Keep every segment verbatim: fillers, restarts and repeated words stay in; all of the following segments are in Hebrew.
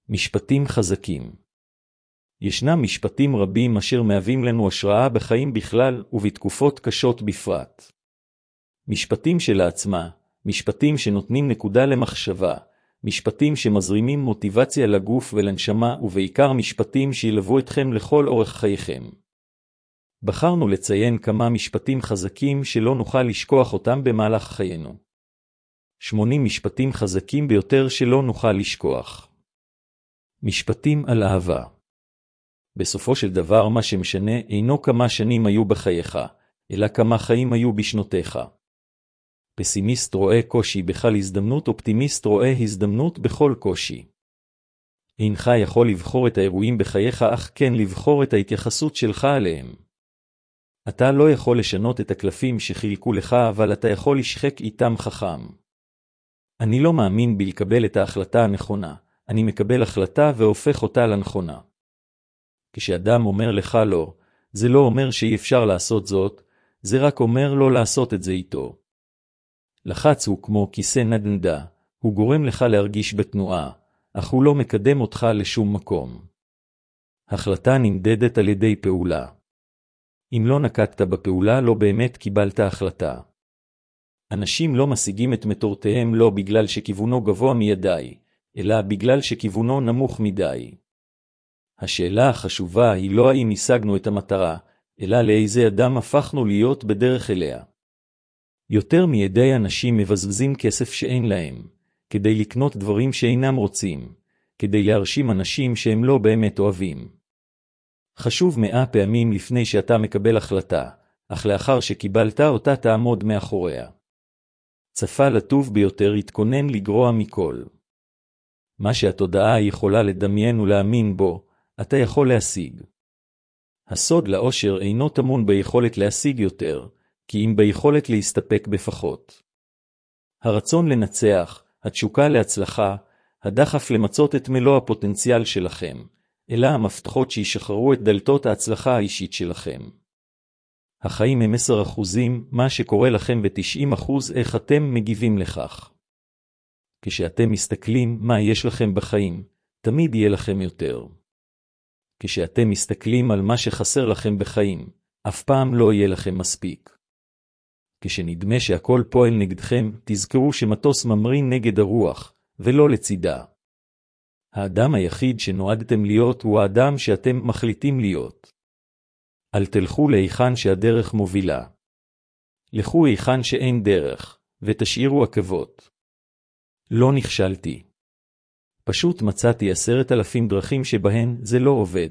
משפטים חזקים. ישנם משפטים רבים אשר מהווים לנו השראה בחיים בכלל ובתקופות קשות בפרט. משפטים שלעצמה, משפטים שנותנים נקודה למחשבה, משפטים שמזרימים מוטיבציה לגוף ולנשמה, ובעיקר משפטים שילוו אתכם לכל אורך חייכם. בחרנו לציין כמה משפטים חזקים שלא נוכל לשכוח אותם במהלך חיינו. שמונים משפטים חזקים ביותר שלא נוכל לשכוח. משפטים על אהבה. בסופו של דבר מה שמשנה אינו כמה שנים היו בחייך, אלא כמה חיים היו בשנותיך. פסימיסט רואה קושי בכל הזדמנות, אופטימיסט רואה הזדמנות בכל קושי. אינך יכול לבחור את האירועים בחייך, אך כן לבחור את ההתייחסות שלך אליהם. אתה לא יכול לשנות את הקלפים שחילקו לך, אבל אתה יכול לשחק איתם חכם. אני לא מאמין בלקבל את ההחלטה הנכונה, אני מקבל החלטה והופך אותה לנכונה. כשאדם אומר לך לא, זה לא אומר שאי אפשר לעשות זאת, זה רק אומר לא לעשות את זה איתו. לחץ הוא כמו כיסא נדנדה, הוא גורם לך להרגיש בתנועה, אך הוא לא מקדם אותך לשום מקום. החלטה נמדדת על ידי פעולה. אם לא נקטת בפעולה, לא באמת קיבלת החלטה. אנשים לא משיגים את מטורותיהם לא בגלל שכיוונו גבוה מידי, אלא בגלל שכיוונו נמוך מדי. השאלה החשובה היא לא האם השגנו את המטרה, אלא לאיזה אדם הפכנו להיות בדרך אליה. יותר מידי אנשים מבזבזים כסף שאין להם, כדי לקנות דברים שאינם רוצים, כדי להרשים אנשים שהם לא באמת אוהבים. חשוב מאה פעמים לפני שאתה מקבל החלטה, אך לאחר שקיבלת אותה תעמוד מאחוריה. צפה לטוב ביותר התכונן לגרוע מכל. מה שהתודעה יכולה לדמיין ולהאמין בו, אתה יכול להשיג. הסוד לאושר אינו טמון ביכולת להשיג יותר, כי אם ביכולת להסתפק בפחות. הרצון לנצח, התשוקה להצלחה, הדחף למצות את מלוא הפוטנציאל שלכם, אלא המפתחות שישחררו את דלתות ההצלחה האישית שלכם. החיים הם עשרה אחוזים, מה שקורה לכם ב-תשעים אחוז איך אתם מגיבים לכך. כשאתם מסתכלים מה יש לכם בחיים, תמיד יהיה לכם יותר. כשאתם מסתכלים על מה שחסר לכם בחיים, אף פעם לא יהיה לכם מספיק. כשנדמה שהכל פועל נגדכם, תזכרו שמטוס ממריא נגד הרוח, ולא לצידה. האדם היחיד שנועדתם להיות הוא האדם שאתם מחליטים להיות. אל תלכו להיכן שהדרך מובילה. לכו היכן שאין דרך, ותשאירו עקבות. לא נכשלתי. פשוט מצאתי עשרת אלפים דרכים שבהן זה לא עובד.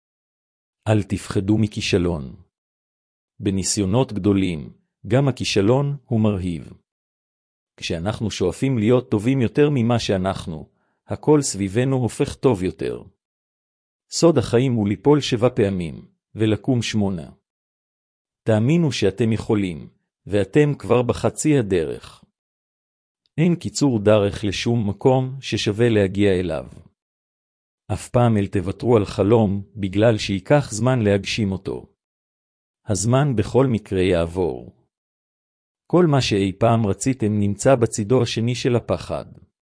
אל תפחדו מכישלון. בניסיונות גדולים, גם הכישלון הוא מרהיב. כשאנחנו שואפים להיות טובים יותר ממה שאנחנו, הכל סביבנו הופך טוב יותר. סוד החיים הוא ליפול שבע פעמים, ולקום שמונה. תאמינו שאתם יכולים, ואתם כבר בחצי הדרך. אין קיצור דרך לשום מקום ששווה להגיע אליו. אף פעם אל תוותרו על חלום, בגלל שיקח זמן להגשים אותו. הזמן בכל מקרה יעבור. כל מה שאי פעם רציתם נמצא בצידו השני של הפחד.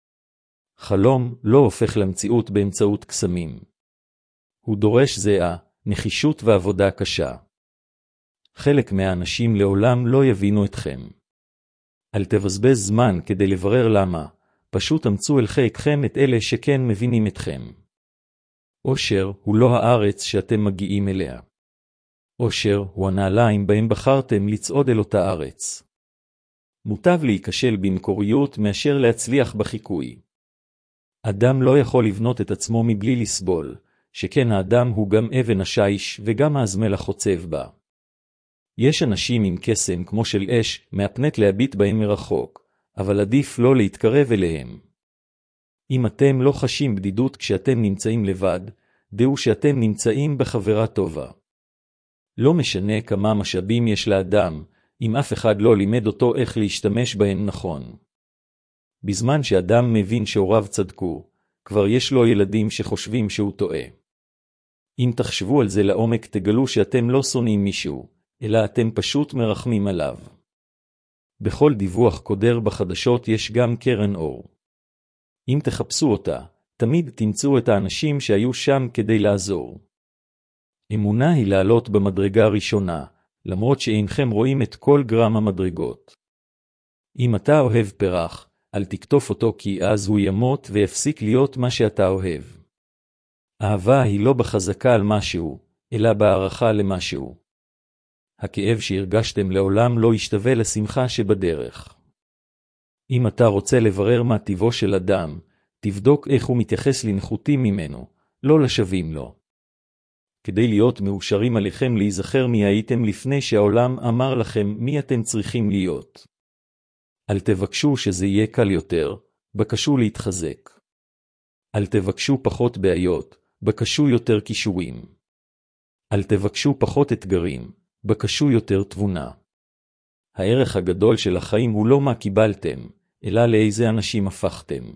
חלום לא הופך למציאות באמצעות קסמים. הוא דורש זהה, נחישות ועבודה קשה. חלק מהאנשים לעולם לא יבינו אתכם. אל תבזבז זמן כדי לברר למה, פשוט אמצו אל חיקכם את אלה שכן מבינים אתכם. אושר הוא לא הארץ שאתם מגיעים אליה. אושר הוא הנעליים בהם בחרתם לצעוד אל אותה ארץ. מוטב להיכשל במקוריות מאשר להצליח בחיקוי. אדם לא יכול לבנות את עצמו מבלי לסבול, שכן האדם הוא גם אבן השיש וגם הזמל החוצב בה. יש אנשים עם קסם כמו של אש, מהפנט להביט בהם מרחוק, אבל עדיף לא להתקרב אליהם. אם אתם לא חשים בדידות כשאתם נמצאים לבד, דעו שאתם נמצאים בחברה טובה. לא משנה כמה משאבים יש לאדם, אם אף אחד לא לימד אותו איך להשתמש בהם נכון. בזמן שאדם מבין שהוריו צדקו, כבר יש לו ילדים שחושבים שהוא טועה. אם תחשבו על זה לעומק תגלו שאתם לא שונאים מישהו, אלא אתם פשוט מרחמים עליו. בכל דיווח קודר בחדשות יש גם קרן אור. אם תחפשו אותה, תמיד תמצאו את האנשים שהיו שם כדי לעזור. אמונה היא לעלות במדרגה הראשונה, למרות שאינכם רואים את כל גרם המדרגות. אם אתה אוהב פרח, אל תקטוף אותו כי אז הוא ימות ויפסיק להיות מה שאתה אוהב. אהבה היא לא בחזקה על משהו, אלא בהערכה למשהו. הכאב שהרגשתם לעולם לא ישתווה לשמחה שבדרך. אם אתה רוצה לברר מה טבעו של אדם, תבדוק איך הוא מתייחס לנחותים ממנו, לא לשווים לו. כדי להיות מאושרים עליכם להיזכר מי הייתם לפני שהעולם אמר לכם מי אתם צריכים להיות. אל תבקשו שזה יהיה קל יותר, בקשו להתחזק. אל תבקשו פחות בעיות, בקשו יותר כישורים. אל תבקשו פחות אתגרים, בקשו יותר תבונה. הערך הגדול של החיים הוא לא מה קיבלתם, אלא לאיזה אנשים הפכתם.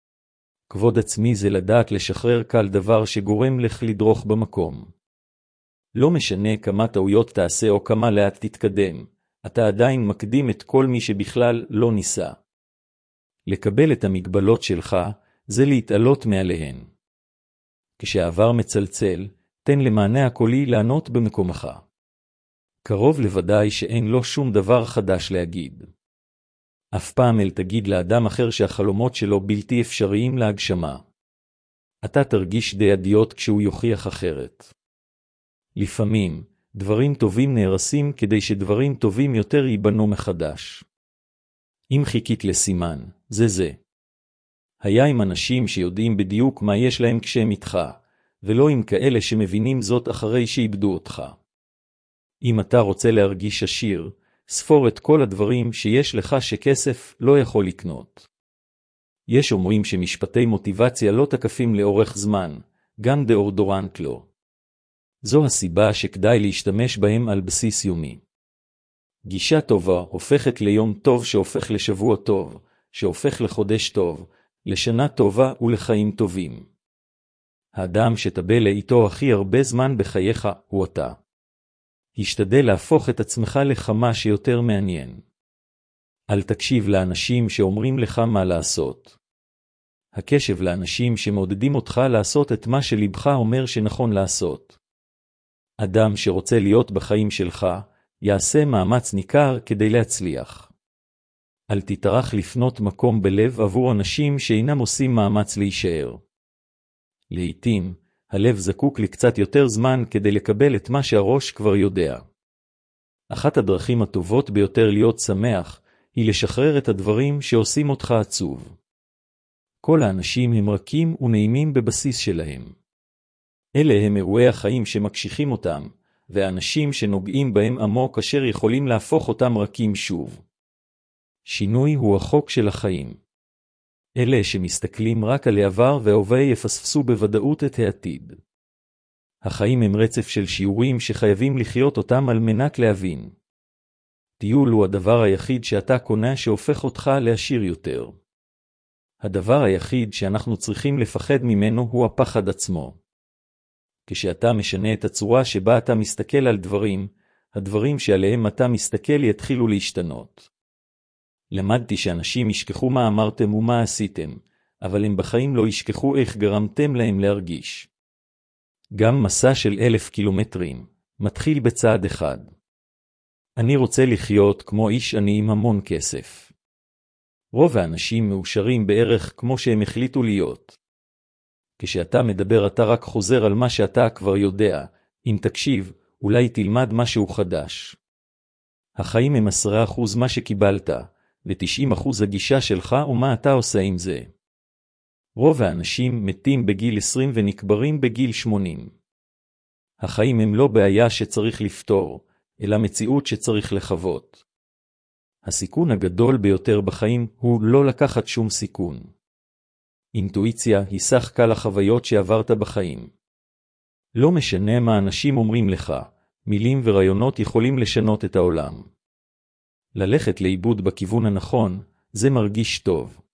כבוד עצמי זה לדעת לשחרר כל דבר שגורם לך לדרוך במקום. לא משנה כמה טעויות תעשה או כמה לאט תתקדם, אתה עדיין מקדים את כל מי שבכלל לא ניסה. לקבל את המגבלות שלך, זה להתעלות מעליהן. כשהעבר מצלצל, תן למענה הקולי לענות במקומך. קרוב לוודאי שאין לו שום דבר חדש להגיד. אף פעם אל תגיד לאדם אחר שהחלומות שלו בלתי אפשריים להגשמה. אתה תרגיש די אדיוט כשהוא יוכיח אחרת. לפעמים, דברים טובים נהרסים כדי שדברים טובים יותר ייבנו מחדש. אם חיכית לסימן, זה זה. היה עם אנשים שיודעים בדיוק מה יש להם כשהם איתך, ולא עם כאלה שמבינים זאת אחרי שאיבדו אותך. אם אתה רוצה להרגיש עשיר, ספור את כל הדברים שיש לך שכסף לא יכול לקנות. יש אומרים שמשפטי מוטיבציה לא תקפים לאורך זמן, גם דאורדורנט לא. זו הסיבה שכדאי להשתמש בהם על בסיס יומי. גישה טובה הופכת ליום טוב שהופך לשבוע טוב, שהופך לחודש טוב, לשנה טובה ולחיים טובים. האדם שתבל איתו הכי הרבה זמן בחייך הוא אתה. השתדל להפוך את עצמך לכמה שיותר מעניין. אל תקשיב לאנשים שאומרים לך מה לעשות. הקשב לאנשים שמעודדים אותך לעשות את מה שלבך אומר שנכון לעשות. אדם שרוצה להיות בחיים שלך, יעשה מאמץ ניכר כדי להצליח. אל תטרח לפנות מקום בלב עבור אנשים שאינם עושים מאמץ להישאר. לעתים, הלב זקוק לקצת יותר זמן כדי לקבל את מה שהראש כבר יודע. אחת הדרכים הטובות ביותר להיות שמח, היא לשחרר את הדברים שעושים אותך עצוב. כל האנשים הם רכים ונעימים בבסיס שלהם. אלה הם אירועי החיים שמקשיחים אותם, והאנשים שנוגעים בהם עמוק אשר יכולים להפוך אותם רכים שוב. שינוי הוא החוק של החיים. אלה שמסתכלים רק על העבר וההווה יפספסו בוודאות את העתיד. החיים הם רצף של שיעורים שחייבים לחיות אותם על מנת להבין. טיול הוא הדבר היחיד שאתה קונה שהופך אותך לעשיר יותר. הדבר היחיד שאנחנו צריכים לפחד ממנו הוא הפחד עצמו. כשאתה משנה את הצורה שבה אתה מסתכל על דברים, הדברים שעליהם אתה מסתכל יתחילו להשתנות. למדתי שאנשים ישכחו מה אמרתם ומה עשיתם, אבל הם בחיים לא ישכחו איך גרמתם להם להרגיש. גם מסע של אלף קילומטרים, מתחיל בצעד אחד. אני רוצה לחיות כמו איש עני עם המון כסף. רוב האנשים מאושרים בערך כמו שהם החליטו להיות. כשאתה מדבר אתה רק חוזר על מה שאתה כבר יודע, אם תקשיב, אולי תלמד משהו חדש. החיים הם עשרה אחוז מה שקיבלת, ו-תשעים אחוז הגישה שלך ומה אתה עושה עם זה. רוב האנשים מתים בגיל עשרים ונקברים בגיל שמונים. החיים הם לא בעיה שצריך לפתור, אלא מציאות שצריך לחוות. הסיכון הגדול ביותר בחיים הוא לא לקחת שום סיכון. אינטואיציה היא סך כל החוויות שעברת בחיים. לא משנה מה אנשים אומרים לך, מילים ורעיונות יכולים לשנות את העולם. ללכת לאיבוד בכיוון הנכון, זה מרגיש טוב.